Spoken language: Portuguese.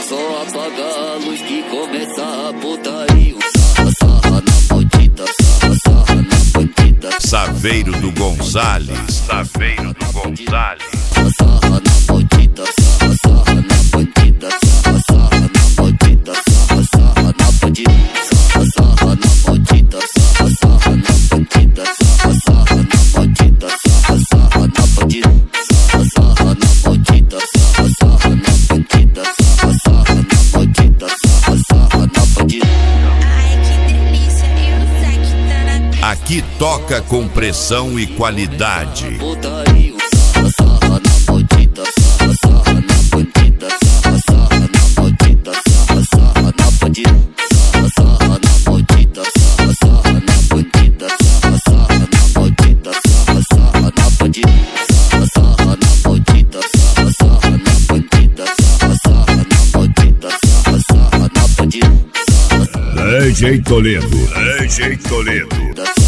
só apagar a luz que começa a putaria. Sarra na bandida, sarra na bandida. Saveiro do Gonzales, Saveiro do Gonzales. Sarra na bandida, sarra na bandida, sarra na bandida, sarra na bandida, sarra na bandida, sarra na bandida, sarra na bandida, sarra na bandida, sarra na bandida, sarra na bandida, sarra na bandida, sarra na bandida. Ai, que delícia, eu sei que tá na pista. Aqui toca com pressão e qualidade. Putaria, sarra na bandida, sarra na bandida, sarra na bandida, sarra na bandida, sarra na bandida, sarra na bandida, sarra na bandida, sarra na bandida, sarra na bandida, sarra na bandida, sarra na bandida, sarra na bandida. DJ Toledo, DJ Toledo.